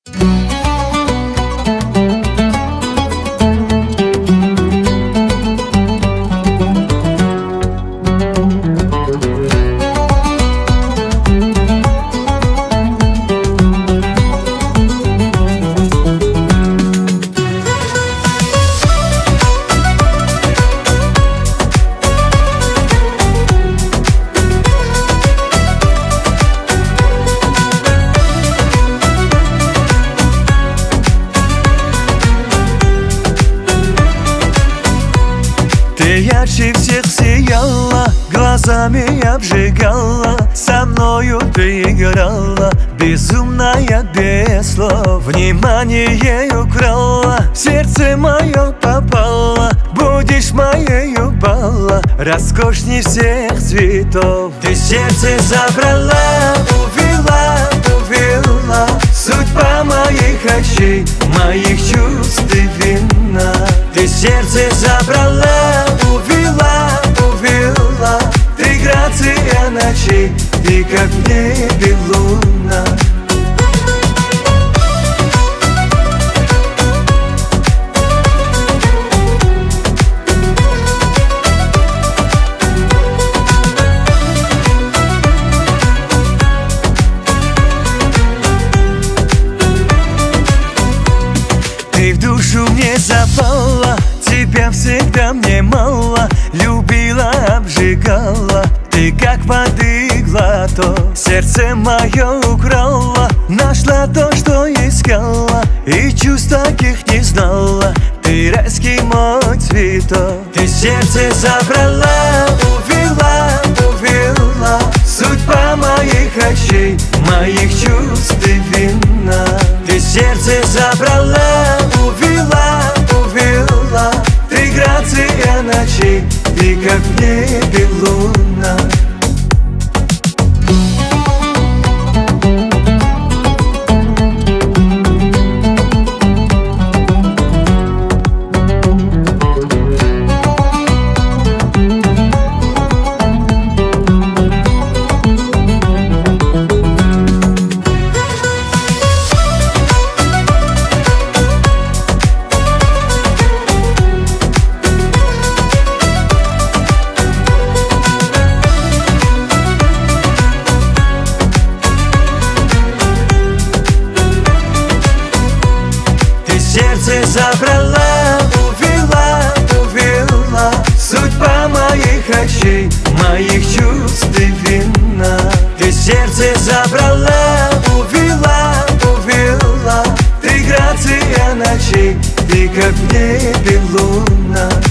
Ты ярче всех сияла, глазами обжигала, со мною ты играла, безумная без слов. Внимание украла, в сердце мое попала, будешь моею бала, роскошней всех цветов. Ты сердце забрала, увела, увела, судьба моих очей, моих чувств ты вина. Ты сердце забрала, увела, увела, ты грация ночей, ты как в небе луна. Ты в душу мне запала, тебя всегда мне мало, любила, обжигала, ты как воды глоток. Сердце мое украла, нашла то, что искала, и чувств таких не знала, ты райский мой цветок. Ты сердце забрала, увела, увела, судьба моих очей, моих чувств ты вина. Ты сердце забрала, увела, увела, ты грация ночей, ты как в небе луна. Сердце забрала, увела, увела, судьба моих очей, моих чувств ты вина. Ты сердце забрала, увела, увела, ты грация ночей, ты как в небе луна.